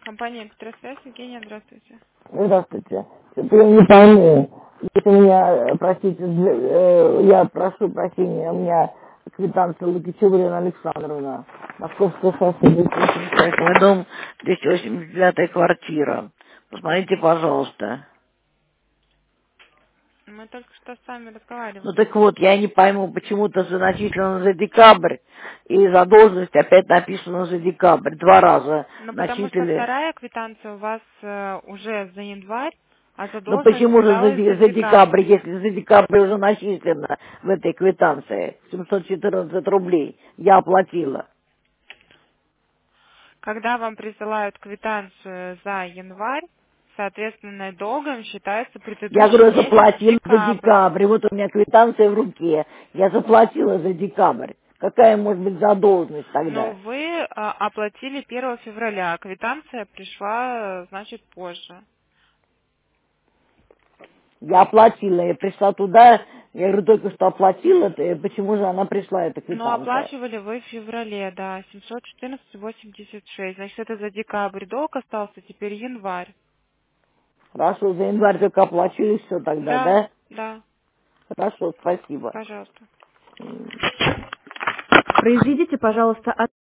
Компания «Экстрасвязь». Евгения, здравствуйте. Здравствуйте. Это я не пойму. Если меня, простите, я прошу прощения, у меня квитанция Лукичева Елена Александровна. Московская шоссе, 288 дом, 289 квартира. Посмотрите, пожалуйста. Мы только что с вами Ну разговаривали. так вот, я не пойму, почему-то начислено за декабрь, и задолженность опять написана за декабрь. Два раза Ну, потому что начислили. вторая квитанция у вас уже за январь, а Ну задолженность почему же осталась за за декабрь, декабрь. если за декабрь уже начислено в этой квитанции 714 рублей? Я оплатила. Когда вам присылают квитанцию за январь, соответственно, долгом считается Я предыдущий говорю, месяц заплатила за декабрь. декабрь. Вот у меня квитанция в руке. Я заплатила за декабрь. Какая может быть задолженность Но тогда? вы оплатили 1 февраля, а квитанция пришла, значит, позже. Я оплатила. Я пришла туда, я говорю, только что оплатила, почему же она пришла, эта Но квитанция? оплачивали вы в феврале, да, 714,86. Значит, это за декабрь. Долг остался, теперь январь. Хорошо, за январь только оплачу и все тогда, Да, да? да, Хорошо, спасибо. пожалуйста. Произведите, пожалуйста,